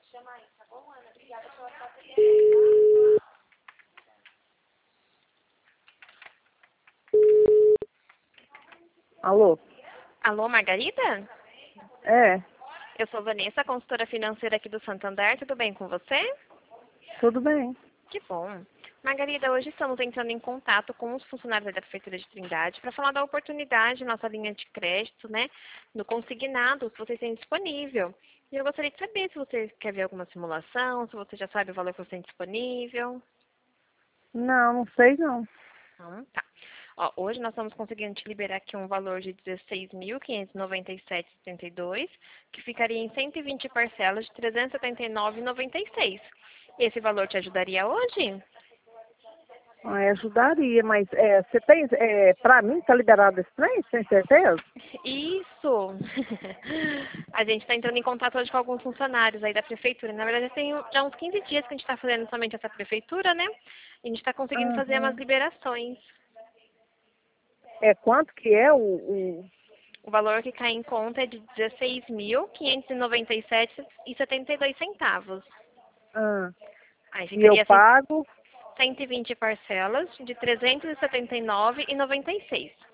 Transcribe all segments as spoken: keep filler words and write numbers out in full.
Alô? Alô, Margarida? É, Eu sou Vanessa, consultora financeira aqui do Santander. Tudo bem com você? tudo bem. Que bom. Margarida, hoje estamos entrando em contato com os funcionários da Prefeitura de Trindade para falar da oportunidade, nossa linha de crédito, né, no consignado, se vocês têm disponível. E eu gostaria de saber se você quer ver alguma simulação, se você já sabe o valor que você tem disponível. Não, não sei não. Então, tá. Ó, hoje nós estamos conseguindo te liberar aqui um valor de dezesseis mil quinhentos e noventa e sete reais e setenta e dois centavos, que ficaria em cento e vinte parcelas de trezentos e setenta e nove reais e noventa e seis centavos. Esse valor te ajudaria hoje? Ah, ajudaria, mas é, você tem, é, pra mim tá liberado esse trem, tem certeza? Isso! A gente está entrando em contato hoje com alguns funcionários aí da prefeitura. Na verdade, tem já uns quinze dias que a gente está fazendo somente essa prefeitura, né? E a gente está conseguindo fazer umas Aham. liberações. É quanto que é o, o... O valor que cai em conta é de dezesseis mil quinhentos e noventa e sete reais e setenta e dois centavos. Ah, Aí e eu ficaria cem- pago cento e vinte parcelas de trezentos e setenta e nove reais e noventa e seis centavos.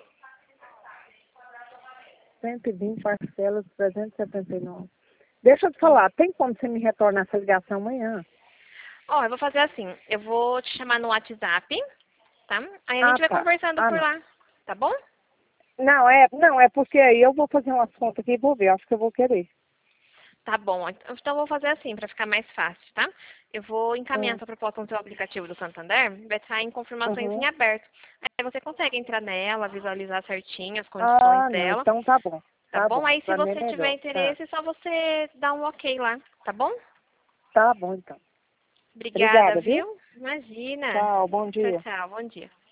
cento e vinte parcelas de trezentos e setenta e nove. Deixa eu te falar, tem como você me retornar essa ligação amanhã? Ó, eu vou fazer assim, eu vou te chamar no WhatsApp, tá? Aí a Ah, gente vai tá. conversando Ah, por não. lá, tá bom? Não, é, não, é porque aí eu vou fazer umas contas aqui e vou ver, acho que eu vou querer. Tá bom, então eu vou fazer assim, para ficar mais fácil, tá? Eu vou encaminhar Ah, essa proposta no seu aplicativo do Santander, vai estar em confirmações em uhum. aberto. Aí você consegue entrar nela, visualizar certinho as condições Ah, não, dela, então tá bom. tá Tá bom? bom, Aí se pra mim é você tiver melhor. Tá, interesse, é só você dar um ok lá, tá bom? tá bom então. Obrigada, Obrigada, viu? viu? Imagina. Tchau, bom Tchau, dia. tchau. Bom dia.